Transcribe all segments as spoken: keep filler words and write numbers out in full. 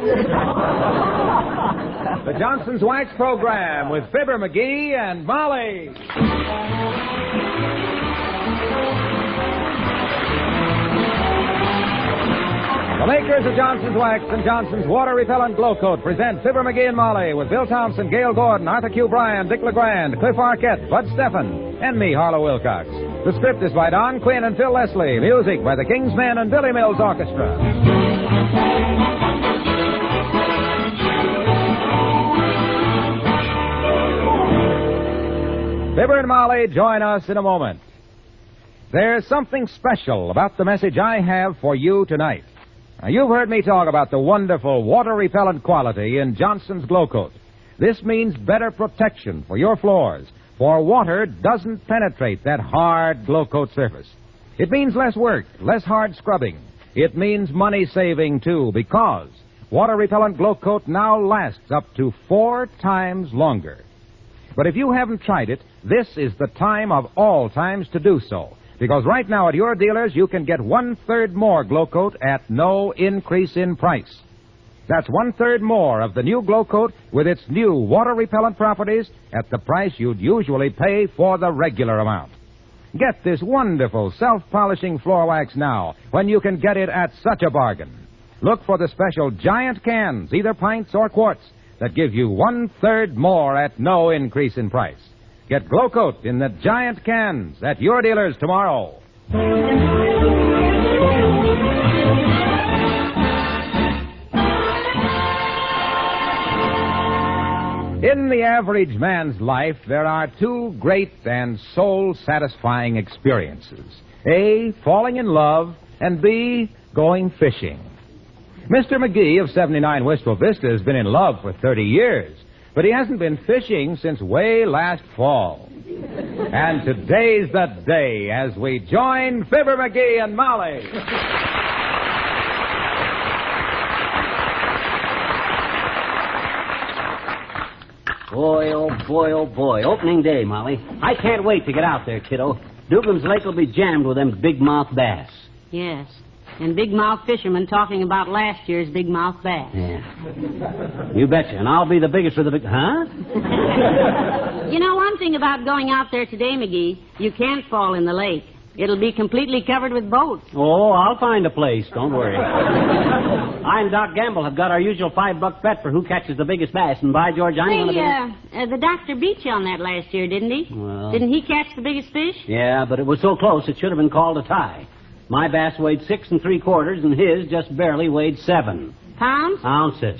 The Johnson's Wax Program with Fibber McGee and Molly. The makers of Johnson's Wax and Johnson's Water Repellent Glow Coat present Fibber McGee and Molly with Bill Thompson, Gail Gordon, Arthur Q. Bryan, Dick LeGrand, Cliff Arquette, Bud Steffen, and me, Harlow Wilcox. The script is by Don Quinn and Phil Leslie. Music by the King's Men and Billy Mills Orchestra. Fibber and Molly join us in a moment. There's something special about the message I have for you tonight. Now, you've heard me talk about the wonderful water-repellent quality in Johnson's Glow Coat. This means better protection for your floors, for water doesn't penetrate that hard Glow Coat surface. It means less work, less hard scrubbing. It means money saving, too, because water-repellent Glow Coat now lasts up to four times longer. But if you haven't tried it, this is the time of all times to do so. Because right now at your dealers, you can get one-third more Glow Coat at no increase in price. That's one-third more of the new Glow Coat with its new water-repellent properties at the price you'd usually pay for the regular amount. Get this wonderful self-polishing floor wax now when you can get it at such a bargain. Look for the special giant cans, either pints or quarts, that give you one-third more at no increase in price. Get Glow Coat in the giant cans at your dealers tomorrow. In the average man's life, there are two great and soul-satisfying experiences. A, falling in love, and B, going fishing. Mister McGee of seventy-nine Wistful Vista has been in love for thirty years. But he hasn't been fishing since way last fall. And today's the day as we join Fibber McGee and Molly. Boy, oh boy, oh boy. Opening day, Molly. I can't wait to get out there, kiddo. Duggan's Lake will be jammed with them big-mouth bass. Yes. And big-mouth fishermen talking about last year's big-mouth bass. Yeah. You betcha. And I'll be the biggest with the big... Huh? You know one thing about going out there today, McGee? You can't fall in the lake. It'll be completely covered with boats. Oh, I'll find a place. Don't worry. I and Doc Gamble have got our usual five-buck bet for who catches the biggest bass. And by George, I ain't Hey, gonna be... uh, uh, the doctor beat you on that last year, didn't he? Well... Didn't he catch the biggest fish? Yeah, but it was so close it should have been called a tie. My bass weighed six and three quarters, and his just barely weighed seven. Pounds? Ounces.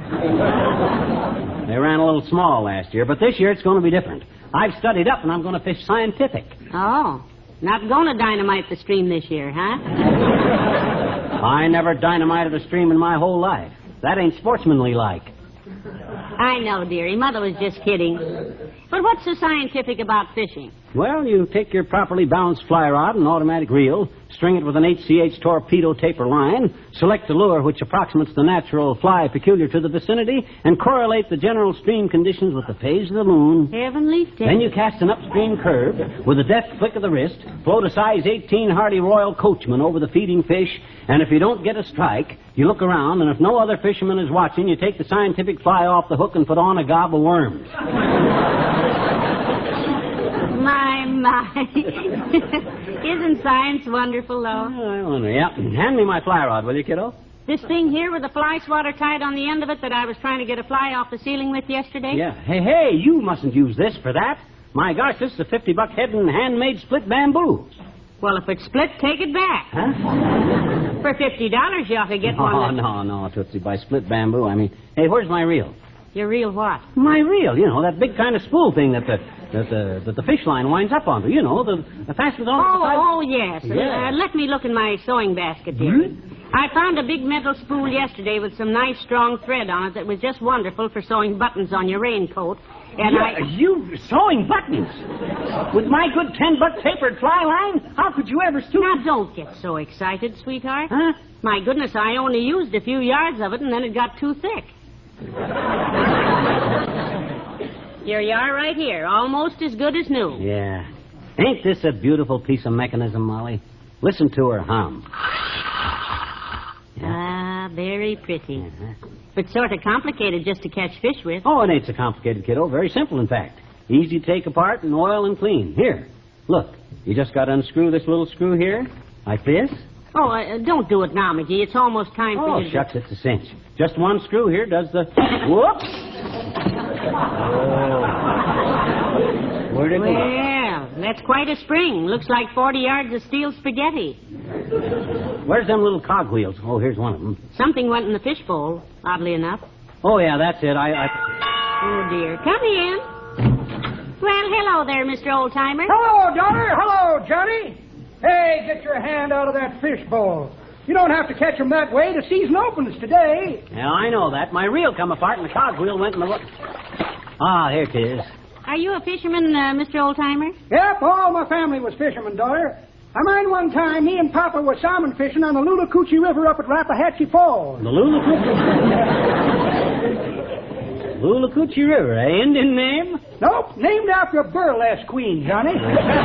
They ran a little small last year, but this year it's going to be different. I've studied up, and I'm going to fish scientific. Oh. Not going to dynamite the stream this year, huh? I never dynamited a stream in my whole life. That ain't sportsmanly like. I know, dearie. Mother was just kidding. But what's so scientific about fishing? Well, you take your properly balanced fly rod and automatic reel, string it with an H C H torpedo taper line, select a lure which approximates the natural fly peculiar to the vicinity, and correlate the general stream conditions with the phase of the moon. Heavenly day. Then you cast an upstream curve with a deft flick of the wrist, float a size eighteen Hardy Royal Coachman over the feeding fish, and if you don't get a strike, you look around, and if no other fisherman is watching, you take the scientific fly off the hook and put on a gob of worms. My, my. Isn't science wonderful, though? I wonder, yeah. Hand me my fly rod, will you, kiddo? This thing here with the fly swatter tied on the end of it that I was trying to get a fly off the ceiling with yesterday? Yeah. Hey, hey, you mustn't use this for that. My gosh, this is a fifty-buck head and handmade split bamboo. Well, if it's split, take it back. Huh? For fifty dollars, you ought to get no, one. That... No, no, Tootsie. By split bamboo, I mean... Hey, where's my reel? Your reel what? My reel, you know, that big kind of spool thing that the that the, that the fish line winds up onto. You know, the, the fastest on Oh, the side. oh, yes. Yeah. Uh, let me look in my sewing basket, dear. Hmm? I found a big metal spool yesterday with some nice, strong thread on it that was just wonderful for sewing buttons on your raincoat. And yeah, I... you sewing buttons? With my good ten-buck tapered fly line? How could you ever stoop... Now, don't get so excited, sweetheart. Huh? My goodness, I only used a few yards of it, and then it got too thick. Here you are right here, almost as good as new. Yeah. Ain't this a beautiful piece of mechanism, Molly? Listen to her hum. Ah, very pretty. Uh-huh. But sort of complicated just to catch fish with. Oh, it ain't so complicated, kiddo. Very simple, in fact. Easy to take apart and oil and clean. Here, look. You just got to unscrew this little screw here, like this. Oh, uh, don't do it now, McGee. It's almost time for Oh, you to... shucks, it's a cinch. Just one screw here does the... Whoops! Oh. Where'd it go? Well, that's quite a spring. Looks like forty yards of steel spaghetti. Where's them little cogwheels? Oh, here's one of them. Something went in the fishbowl, oddly enough. Oh, yeah, that's it. I... I... Oh, dear. Come in. Well, hello there, Mister Oldtimer. Hello, daughter. Hello, Johnny. Hey, get your hand out of that fishbowl. You don't have to catch 'em that way. The season opens today. Yeah, I know that. My reel come apart and the cogwheel went in the... Ah, here it is. Are you a fisherman, uh, Mister Oldtimer? Yep, all my family was fishermen, daughter. I mind one time me and Papa was salmon fishing on the Lulacoochee River up at Rappahatchee Falls. The Lulacoochee... Lulacoochee River, eh? Indian name? Nope, named after a burlesque queen, Johnny.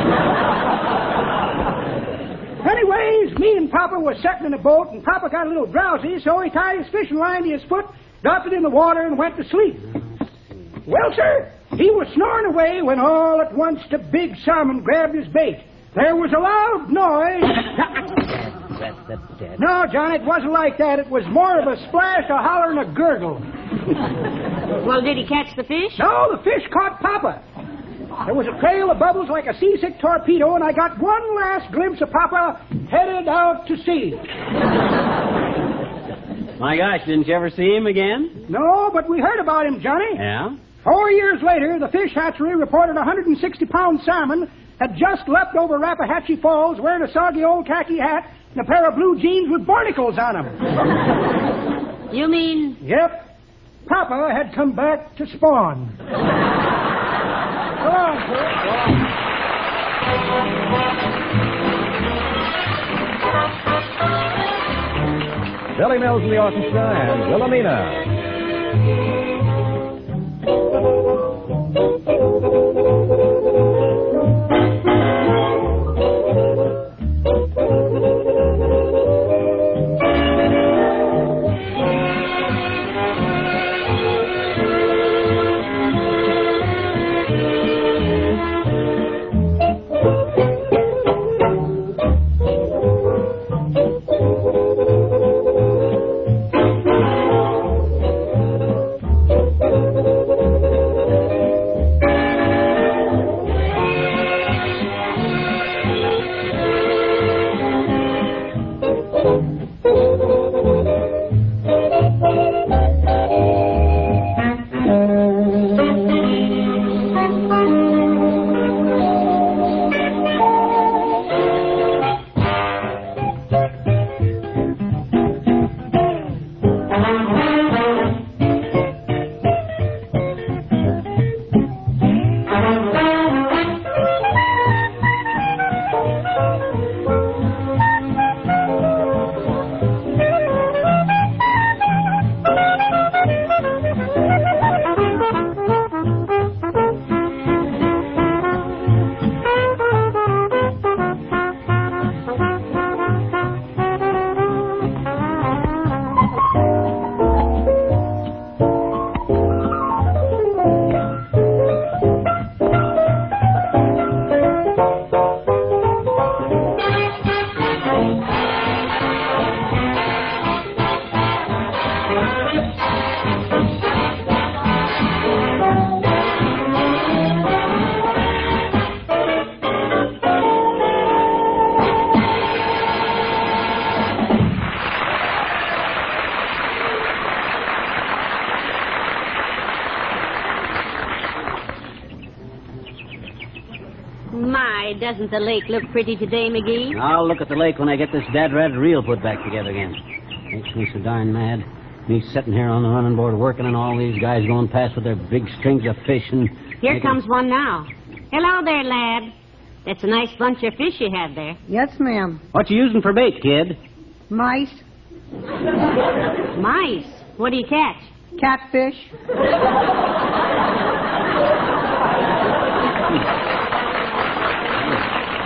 Anyways, me and Papa was sitting in a boat, and Papa got a little drowsy, so he tied his fishing line to his foot, dropped it in the water, and went to sleep. Well, sir, he was snoring away when all at once the big salmon grabbed his bait. There was a loud noise. That's, that's dead. No, John, it wasn't like that. It was more of a splash, a holler, and a gurgle. Well, did he catch the fish? No, the fish caught Papa. There was a trail of bubbles like a seasick torpedo, and I got one last glimpse of Papa headed out to sea. My gosh, didn't you ever see him again? No, but we heard about him, Johnny. Yeah? Four years later, the fish hatchery reported a one hundred sixty pound salmon had just leapt over Rappahatchee Falls wearing a soggy old khaki hat and a pair of blue jeans with barnacles on them. You mean... Yep. Papa had come back to spawn. Go on, sir. Go on. Billy Mills in the orchestra and Wilhelmina. My, doesn't the lake look pretty today, McGee? I'll look at the lake when I get this dad-rat reel put back together again. Makes me so darn mad. Me sitting here on the running board working and all these guys going past with their big strings of fish and... Here making... comes one now. Hello there, lad. That's a nice bunch of fish you have there. Yes, ma'am. What you using for bait, kid? Mice, Mice. What do you catch? catfish.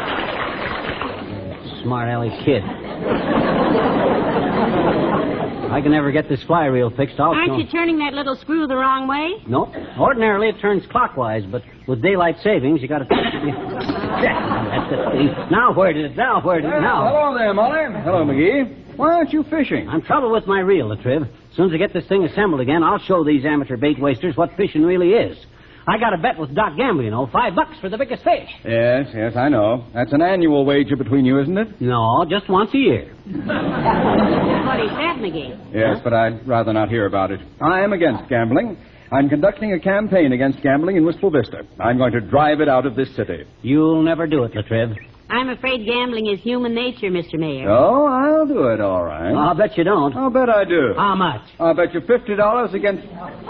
Smart alley kid. I can never get this fly reel fixed. I'll Aren't show- you turning that little screw the wrong way? Nope. Ordinarily, it turns clockwise, but with daylight savings, you got to... That's it. Now where did it... Now where did it... Now... Hello there, Molly. Hello, McGee. Why aren't you fishing? I'm trouble with my reel, Latriv. As soon as I get this thing assembled again, I'll show these amateur bait wasters what fishing really is. I got a bet with Doc Gamble, you know. Five bucks for the biggest fish. Yes, yes, I know. That's an annual wager between you, isn't it? No, just once a year. That's what he said, McGee. Yes, Huh? but I'd rather not hear about it. I am against gambling. I'm conducting a campaign against gambling in Wistful Vista. I'm going to drive it out of this city. You'll never do it, Latriv. I'm afraid gambling is human nature, Mister Mayor. Oh, I'll do it, all right. I'll bet you don't. I'll bet I do. How much? I'll bet you fifty dollars against...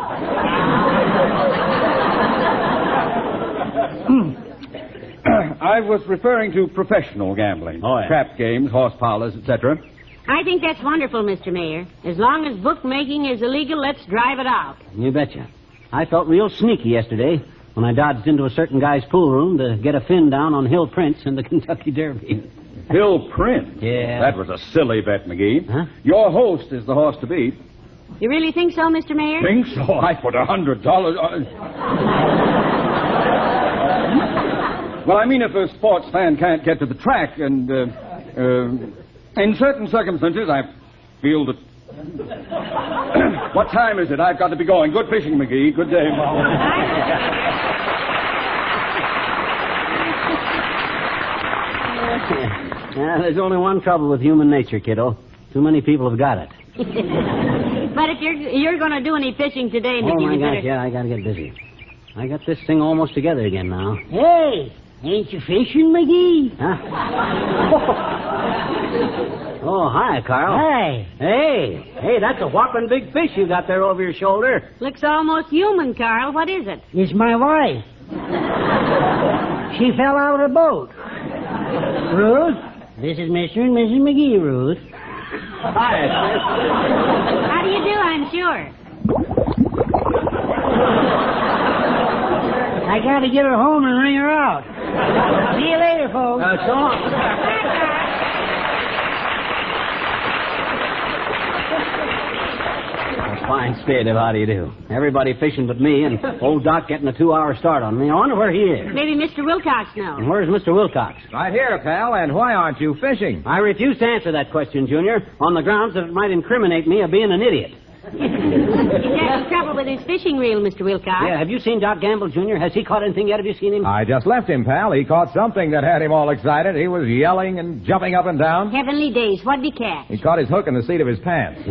I was referring to professional gambling. Oh, yeah. Trap games, horse parlors, et cetera. I think that's wonderful, Mister Mayor. As long as bookmaking is illegal, let's drive it out. You betcha. I felt real sneaky yesterday when I dodged into a certain guy's pool room to get a fin down on Hill Prince in the Kentucky Derby. Hill Prince? Yeah. That was a silly bet, McGee. Huh? Your host is the horse to beat. You really think so, Mister Mayor? Think so? I put a hundred dollars Well, I mean, if a sports fan can't get to the track, and uh, uh, in certain circumstances, I feel that... What time is it? I've got to be going. Good fishing, McGee. Good day, Molly. Yeah, there's only one trouble with human nature, kiddo. Too many people have got it. But if you're you're going to do any fishing today, Oh, McGee, my you gosh, better... yeah, I gotta get busy. I got this thing almost together again now. Hey, ain't you fishing, McGee? Huh? Oh, hi, Carl. Hi. Hey, hey, that's a whopping big fish you got there over your shoulder. Looks almost human, Carl. What is it? It's my wife. She fell out of the boat. Ruth, this is Mister and Missus McGee, Ruth. Hi. How do you do, I'm sure? I gotta get her home and ring her out. See you later, folks. Uh, so long. Fine state of how do you do. Everybody fishing but me, and old Doc getting a two-hour start on me. I wonder where he is. Maybe Mister Wilcox knows. And where's Mister Wilcox? Right here, pal, and why aren't you fishing? I refuse to answer that question, Junior, on the grounds that it might incriminate me of being an idiot. He's having trouble with his fishing reel, Mister Wilcox. Yeah, have you seen Doc Gamble, Junior? Has he caught anything yet? Have you seen him? I just left him, pal. He caught something that had him all excited. He was yelling and jumping up and down. Heavenly days. What'd he catch? He caught his hook in the seat of his pants.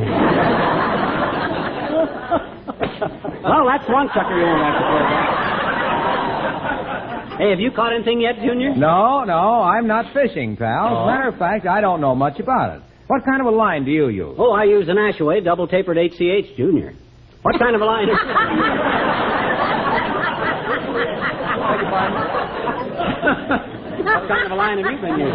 Well, that's one sucker you won't have to play back. Hey, have you caught anything yet, Junior? No, no, I'm not fishing, pal. As Oh. a matter of fact, I don't know much about it. What kind of a line do you use? Oh, I use an Ashaway double-tapered H C H, Junior. What kind of a line is What kind of a line have you been using?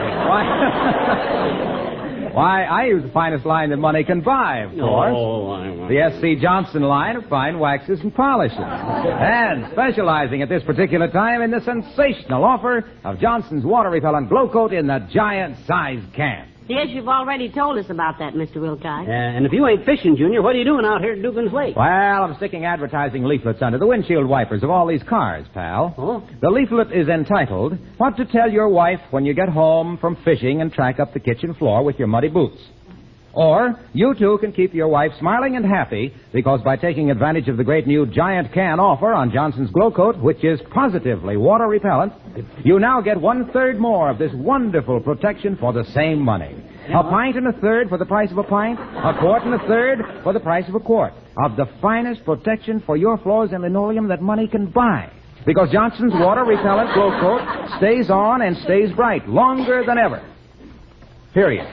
Why, Why I use the finest line that money can buy, of course. Oh, I... The S C Johnson line of fine waxes and polishes. And specializing at this particular time in the sensational offer of Johnson's water repellent glow coat in the giant-sized can. Yes, you've already told us about that, Mister Wilcox. Uh, and if you ain't fishing, Junior, what are you doing out here at Dugan's Lake? Well, I'm sticking advertising leaflets under the windshield wipers of all these cars, pal. Oh? The leaflet is entitled, What to Tell Your Wife When You Get Home from Fishing and Track Up the Kitchen Floor with Your Muddy Boots. Or, you too can keep your wife smiling and happy because by taking advantage of the great new giant can offer on Johnson's Glow Coat, which is positively water repellent, you now get one-third more of this wonderful protection for the same money. A pint and a third for the price of a pint, a quart and a third for the price of a quart of the finest protection for your floors and linoleum that money can buy. Because Johnson's water repellent Glow Coat stays on and stays bright longer than ever. Period.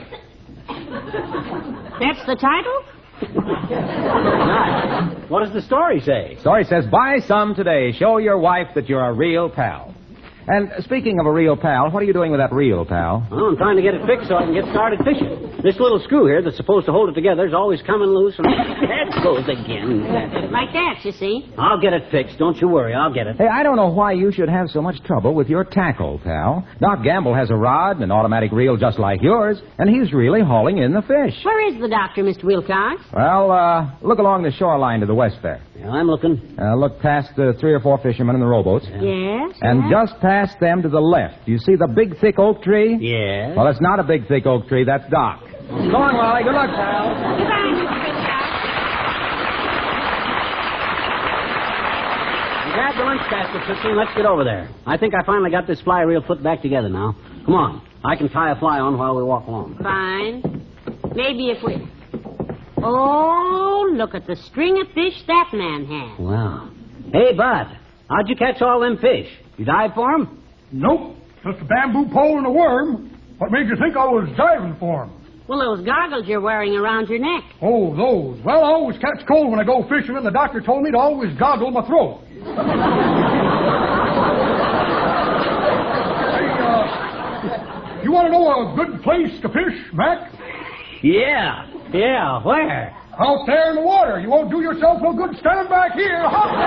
That's the title? What does the story say? Story says, buy some today. Show your wife that you're a real pal. And speaking of a reel, pal, what are you doing with that reel, pal? Well, I'm trying to get it fixed so I can get started fishing. This little screw here that's supposed to hold it together is always coming loose, and there it goes again. Like that, you see. I'll get it fixed. Don't you worry. I'll get it. Hey, I don't know why you should have so much trouble with your tackle, pal. Doc Gamble has a rod and an automatic reel just like yours, and he's really hauling in the fish. Where is the doctor, Mister Wilcox? Well, uh, look along the shoreline to the west there. Yeah, I'm looking. Uh, look past the three or four fishermen in the rowboats. Yes. And yes. just past them to the left. You see the big, thick oak tree? Yeah. Well, it's not a big, thick oak tree. That's Doc. Go on, Wally. Good luck, pal. Goodbye, Mister Wilcox. Grab the lunch basket, Tootsie, and let's get over there. I think I finally got this fly reel put back together now. Come on. I can tie a fly on while we walk along. Fine. Maybe if we... Oh, look at the string of fish that man has. Wow. Hey, Bud, how'd you catch all them fish? You dive for them? Nope. Just a bamboo pole and a worm. What made you think I was diving for 'em? Well, those goggles you're wearing around your neck. Oh, those. Well, I always catch cold when I go fishing, and the doctor told me to always goggle my throat. Hey, uh, you want to know a good place to fish, Mac? Yeah. Yeah, where? Out there in the water. You won't do yourself no good standing back here.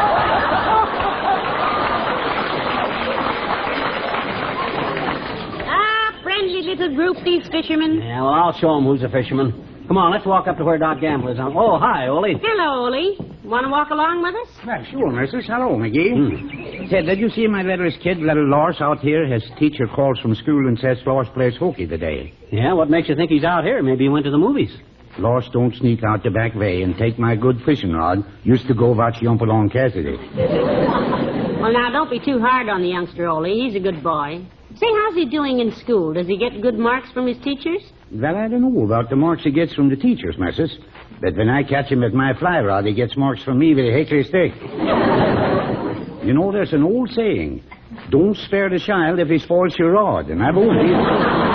Ah, friendly little group, these fishermen. Yeah, well, I'll show 'em who's a fisherman. Come on, let's walk up to where Doc Gamble is. Oh, hi, Ole. Hello, Ole. Want to walk along with us? Well, sure, missus. Hello, McGee. Hmm. Say, did you see my littlest kid, little Lars, out here? His teacher calls from school and says Lars plays hooky today. Yeah, what makes you think he's out here? Maybe he went to the movies. Lars don't sneak out the back way and take my good fishing rod. Used to go watch Yump along Cassidy. Well, now, don't be too hard on the youngster, Ole. He's a good boy. Say, how's he doing in school? Does he get good marks from his teachers? Well, I don't know about the marks he gets from the teachers, missus. But when I catch him with my fly rod, he gets marks from me with a hickory stick. You know, there's an old saying, don't spare the child if he spoils your rod, and I won't either.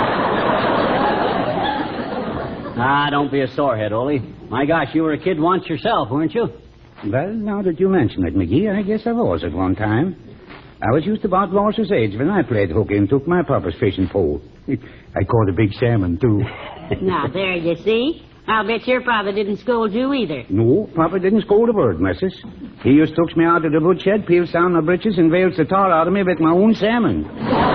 Ah, don't be a sorehead, Ole. My gosh, you were a kid once yourself, weren't you? Well, now that you mention it, McGee, I guess I was at one time. I was just about Lars's age when I played hooky and took my papa's fishing pole. I caught a big salmon, too. Now, there you see. I'll bet your father didn't scold you either. No, Papa didn't scold a word, missus. He just took me out of the woodshed, peels down my breeches, and veils the tar out of me with my own salmon.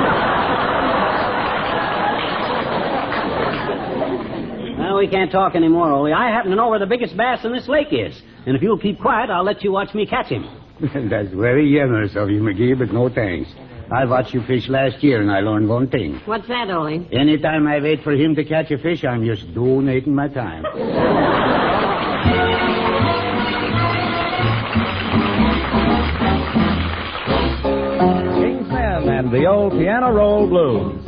Well, we can't talk anymore, Ole. I happen to know where the biggest bass in this lake is. And if you'll keep quiet, I'll let you watch me catch him. That's very generous of you, McGee, but no thanks. I watched you fish last year, and I learned one thing. What's that, Ole? Anytime I wait for him to catch a fish, I'm just donating my time. King's Men and the old piano roll blues.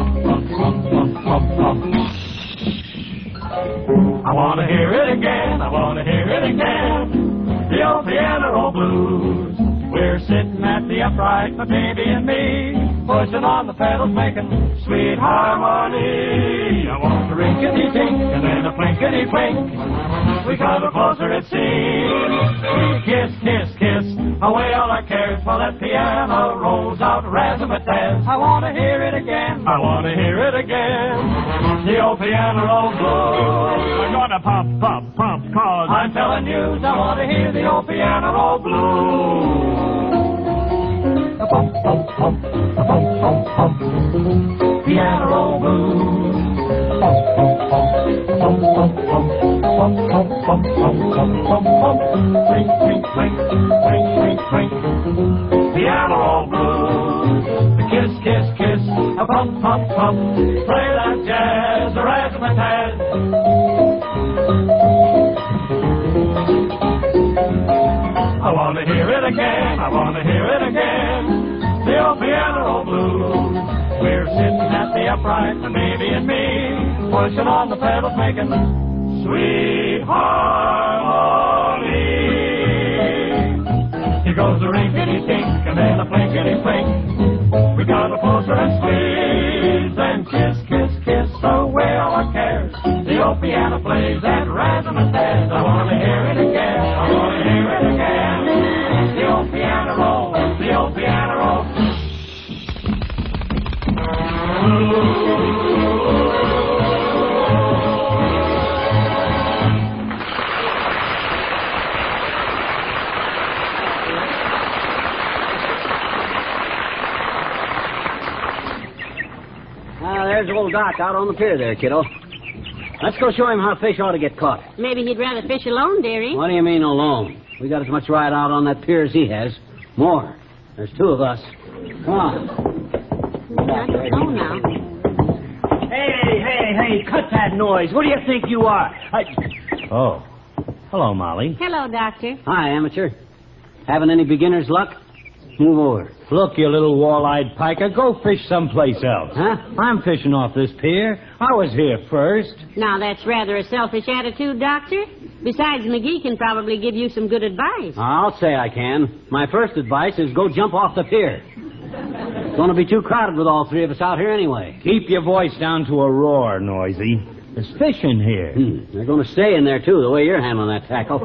I want to hear it again, I want to hear it again. The old piano roll blues. We're sitting at the upright, my baby and me, pushing on the pedals, making sweet harmony. I want a rinkety-tink and then a plinkety-plink. We cuddle closer, it seems. We kiss, kiss, kiss, away all our cares while that piano rolls out razzmatazz. I want to hear it again, I want to hear it again. The old piano roll blues. We're gonna pump, pump, pump, cause I'm telling you, I want to hear the old piano roll blues. A bump, bump, bump, a bump, bump, bump. Piano roll blues. Bump, bump, bump, bump, bump, bump, bump, bump, bump, bump, bump, bump, bump. Clink, clink, clink, clink, clink, clink. Piano roll blues. A kiss, kiss, kiss, a pump, pump, pump. Play that jazz, a razzmatazz. I want to hear it again, I want to hear it again. The old piano roll blues. We're sitting at the upright, the baby and me, pushing on the pedals, making sweet harmony. Here goes a rinkety-tink and then a plinkety-plink. We got a closer and squeeze, then kiss, kiss, kiss, away all our cares. The old piano plays that razzmatazz. I want to hear it again, I want to hear it again. The old piano roll, the old piano roll. there's old Doc out on the pier there, kiddo. Let's go show him how fish ought to get caught. Maybe he'd rather fish alone, dearie. What do you mean alone? We got as much ride out on that pier as he has. More. There's two of us. Come on. I don't know now. Hey, hey, hey, cut that noise. What do you think you are? I... Oh. Hello, Molly. Hello, Doctor. Hi, amateur. Having any beginner's luck? Move over. Look, you little wall-eyed piker, go fish someplace else. Huh? I'm fishing off this pier. I was here first. Now, that's rather a selfish attitude, Doctor. Besides, McGee can probably give you some good advice. I'll say I can. My first advice is go jump off the pier. It's going to be too crowded with all three of us out here anyway. Keep your voice down to a roar, Noisy. There's fish in here. Hmm. They're going to stay in there, too, the way you're handling that tackle.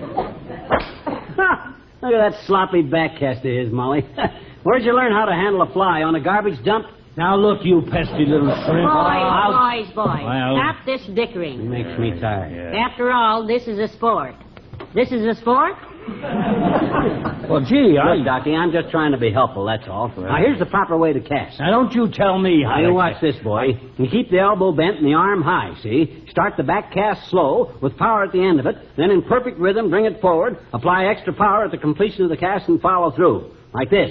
Look at that sloppy backcast of his, Molly. Where'd you learn how to handle a fly? On a garbage dump? Now, look, you pesky little shrimp. Boys, boys, boys. Well... Stop this dickering. It makes me tired. Yeah. After all, this is a sport. This is a sport? Well, gee, I... Look, Docky, I'm just trying to be helpful, that's all. Now, here's the proper way to cast. Now, don't you tell me how Now, to you watch cast. this, boy. You keep the elbow bent and the arm high, see? Start the back cast slow, with power at the end of it. Then, in perfect rhythm, bring it forward. Apply extra power at the completion of the cast and follow through. Like this.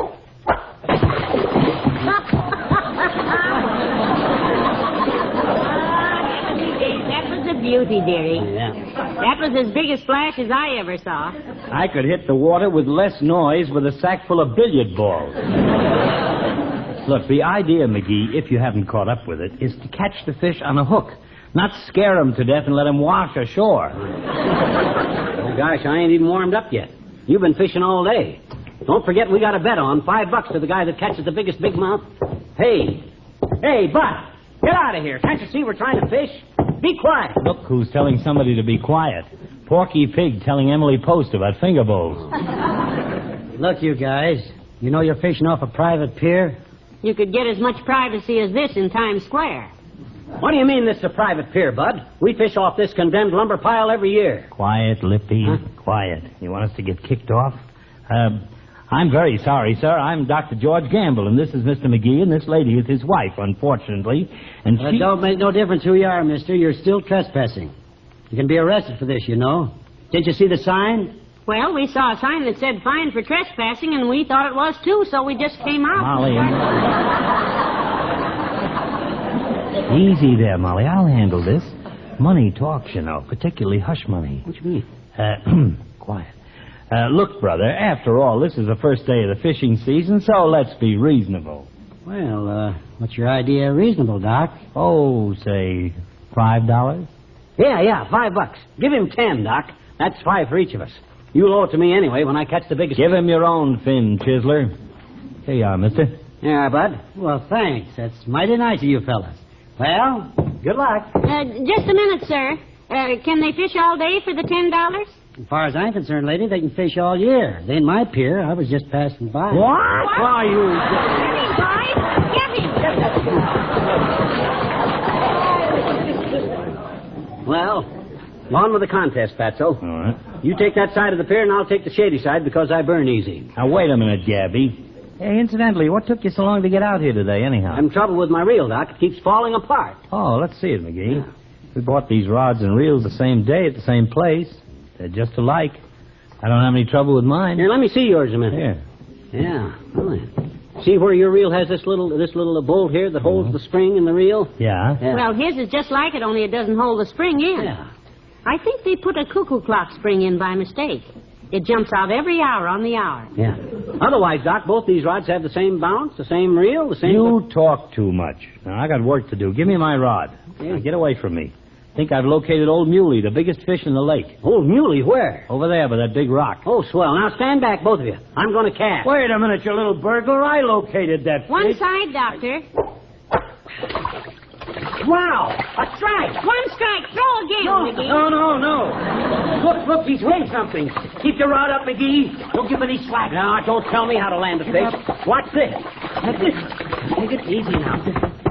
That was a beauty, dearie. Yeah. That was as big a splash as I ever saw. I could hit the water with less noise with a sack full of billiard balls. Look, the idea, McGee, if you haven't caught up with it, is to catch the fish on a hook, not scare them to death and let them wash ashore. Oh, gosh, I ain't even warmed up yet. You've been fishing all day. Don't forget we got a bet on. Five bucks to the guy that catches the biggest big mouth. Hey. Hey, Bud. Get out of here. Can't you see we're trying to fish? Be quiet. Look who's telling somebody to be quiet. Porky Pig telling Emily Post about finger bowls. Look, you guys. You know you're fishing off a private pier? You could get as much privacy as this in Times Square. What do you mean this is a private pier, Bud? We fish off this condemned lumber pile every year. Quiet, Lippy. Huh? Quiet. You want us to get kicked off? Uh, I'm very sorry, sir. I'm Doctor George Gamble, and this is Mister McGee, and this lady is his wife, unfortunately. And It she... don't make no difference who you are, mister. You're still trespassing. You can be arrested for this, you know. Did you see the sign? Well, we saw a sign that said fine for trespassing, and we thought it was too, so we just came out. Molly. Easy there, Molly. I'll handle this. Money talks, you know, particularly hush money. What you mean? Uh, quiet. Uh, look, brother, after all, this is the first day of the fishing season, so let's be reasonable. Well, uh, what's your idea of reasonable, Doc? Oh, say, five dollars? Yeah, yeah, five bucks. Give him ten, Doc. That's five for each of us. You'll owe it to me anyway when I catch the biggest... Give him your own fin, Chisler. Here you are, mister. Yeah, Bud. Well, thanks. That's mighty nice of you fellas. Well, good luck. Uh, just a minute, sir. Uh, can they fish all day for the ten dollars? As far as I'm concerned, lady, they can fish all year. They ain't my pier. I was just passing by. What? Why, you... Get him, boys! Get him! Well, on with the contest, Fatso. All right. You take that side of the pier, and I'll take the shady side because I burn easy. Now, wait a minute, Gabby. Hey, incidentally, what took you so long to get out here today, anyhow? I'm in trouble with my reel, Doc. It keeps falling apart. Oh, let's see it, McGee. We bought these rods and reels the same day at the same place. They're just alike. I don't have any trouble with mine. Here, let me see yours a minute. Here. Yeah. Well, see where your reel has this little this little bolt here that holds Mhm. the spring in the reel? Yeah. Yeah. Well, his is just like it, only it doesn't hold the spring in. Yeah. I think they put a cuckoo clock spring in by mistake. It jumps out every hour on the hour. Yeah. Otherwise, Doc, both these rods have the same bounce, the same reel, the same... You talk too much. Now, I got work to do. Give me my rod. Yeah. Now, get away from me. Think I've located Old Muley, the biggest fish in the lake. Old Muley, where? Over there by that big rock. Oh, swell. Now stand back, both of you. I'm going to cast. Wait a minute, you little burglar. I located that One fish. side, Doctor. Wow! A strike! One strike. Throw again, No, McGee. no, no, no. Look, look, he's weighing something. Keep your rod up, McGee. Don't give any slack. No, don't tell me how to land a fish. Watch this. Take it easy now.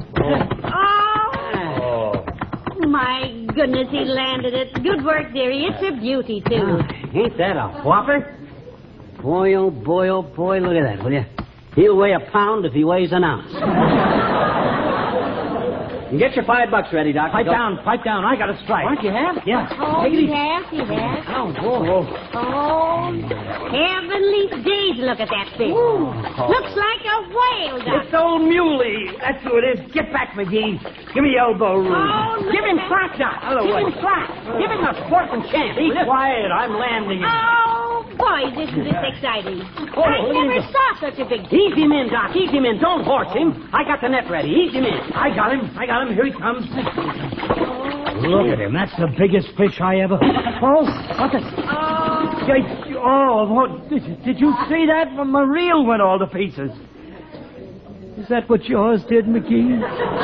Oh, my goodness, he landed it. Good work, dearie. It's a beauty, too. Ain't that a whopper? Boy, oh, boy, oh, boy, look at that, will you? He'll weigh a pound if he weighs an ounce. And get your five bucks ready, Doc. Pipe Go. down, pipe down. I got a strike. What, you have? Yeah. Oh, Take it he easy. has, he has. Oh, whoa. Oh, heavenly days, look at that fish. Looks like a whale, Doc. It's old Muley. That's who it is. Get back, McGee. Give me elbow room. Oh, Give him slack, Doc. Give him slack. Give him a sporting chance. Be quiet. I'm landing him. Oh, boys, isn't this exciting? Oh, I look at never him go. saw such a big Ease him in, Doc. Ease him in. Don't horse him. I got the net ready. Ease him in. I got him. I got him. Here he comes. Look at him. That's the biggest fish I ever... Oh, what's it? Oh, Oh, what, did, did you see that? My reel went all to pieces. Is that what yours did, McGee?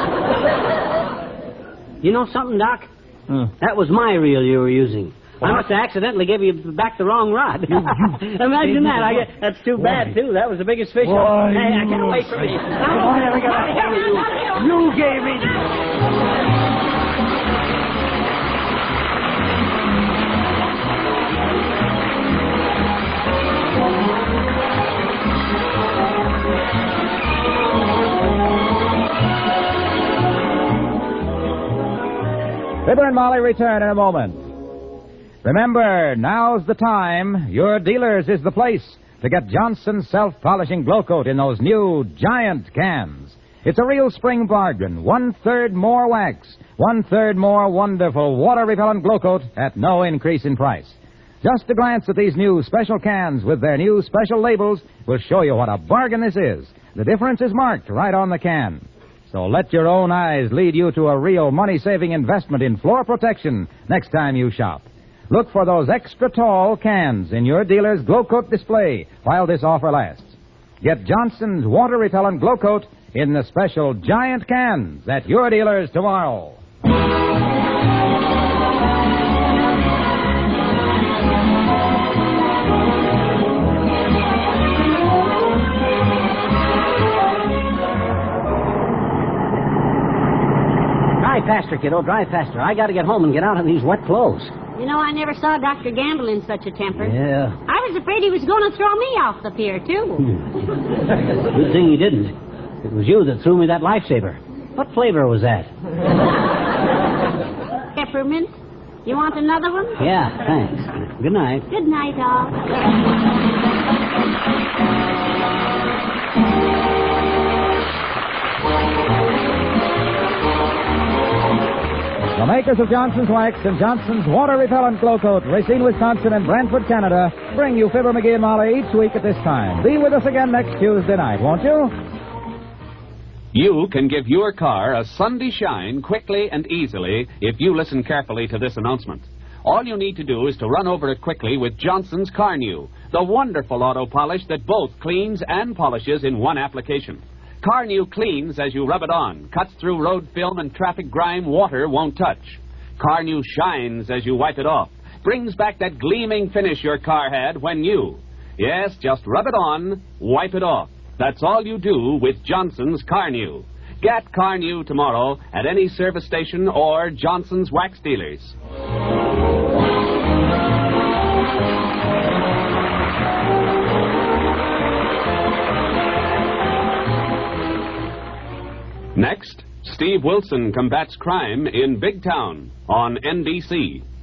You know something, Doc? Huh. That was my reel you were using. I must have accidentally gave you back the wrong rod. Imagine that. I get, that's too bad, too. That was the biggest fish. Why, Hey, I you can't wait for me. Why, I got You gave me... Fibber and Molly return in a moment. Remember, now's the time. Your dealers is the place to get Johnson's self-polishing glow coat in those new giant cans. It's a real spring bargain. One-third more wax, one-third more wonderful water-repellent glow coat at no increase in price. Just a glance at these new special cans with their new special labels will show you what a bargain this is. The difference is marked right on the can. So let your own eyes lead you to a real money-saving investment in floor protection next time you shop. Look for those extra tall cans in your dealer's Glow Coat display while this offer lasts. Get Johnson's water-repellent Glow Coat in the special giant cans at your dealers tomorrow. Drive faster, kiddo. Drive faster. I got to get home and get out of these wet clothes. you know, I never saw Doctor Gamble in such a temper. Yeah. I was afraid he was going to throw me off the pier, too. Good thing he didn't. It was you that threw me that lifesaver. What flavor was that? Peppermint. You want another one? Yeah, thanks. Good night. Good night, all. The makers of Johnson's Wax and Johnson's Water Repellent Glow Coat, Racine, Wisconsin, and Brantford, Canada, bring you Fibber, McGee, and Molly each week at this time. Be with us again next Tuesday night, won't you? You can give your car a Sunday shine quickly and easily if you listen carefully to this announcement. All you need to do is to run over it quickly with Johnson's Carnew, the wonderful auto polish that both cleans and polishes in one application. Carnew cleans as you rub it on, cuts through road film and traffic grime water won't touch. Carnew shines as you wipe it off, brings back that gleaming finish your car had when new. Yes, just rub it on, wipe it off. That's all you do with Johnson's Carnew. Get Carnew tomorrow at any service station or Johnson's Wax dealers. Next, Steve Wilson combats crime in Big Town on N B C.